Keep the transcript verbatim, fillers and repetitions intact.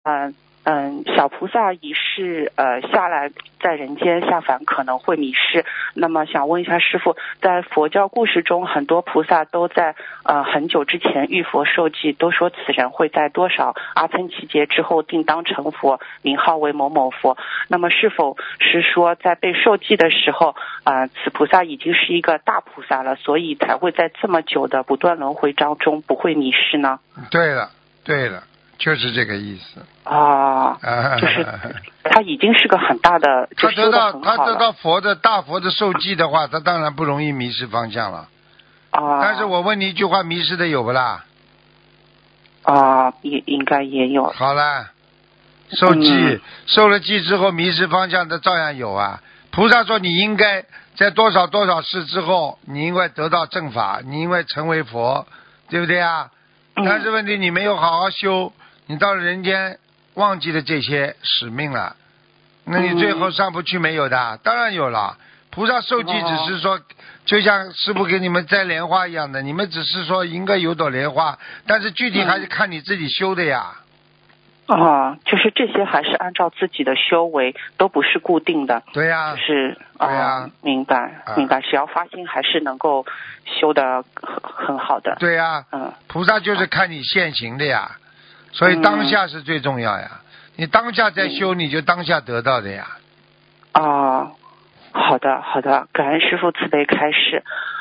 嗯嗯，小菩萨一世呃下来在人间下凡可能会迷失，那么想问一下师父，在佛教故事中，很多菩萨都在呃很久之前遇佛受记，都说此人会在多少阿僧祇劫之后定当成佛，名号为某某佛。那么是否是说在被受记的时候，呃此菩萨已经是一个大菩萨了，所以才会在这么久的不断轮回当中不会迷失呢？ 对了，对了。就是这个意思啊，就是他已经是个很大的， 他得到他他得到佛的大佛的受记的话，他当然不容易迷失方向了。 啊， 但是我问你一句话，迷失的有不啦？ 啊，也应该也有。 好了，受记、 嗯、 受了记之后迷失方向的照样有啊。菩萨说你应该在多少多少世之后，你应该得到正法，你应该成为佛，对不对啊？ 嗯、 但是问题你没有好好修。你到了人间忘记了这些使命了，那你最后上不去没有的？嗯、当然有了。菩萨受记只是说，哦、就像师父给你们摘莲花一样的，你们只是说应该有朵莲花，但是具体还是看你自己修的呀。 啊，就是这些还是按照自己的修为，都不是固定的。 对呀、 啊，就是啊、 呃，明白明白，只要发心还是能够修的很很好的。 对呀、啊， 嗯， 菩萨就是看你现行的呀。所以当下是最重要呀，嗯、你当下在修，你就当下得到的呀。 啊，好的好的，感恩师父慈悲开示。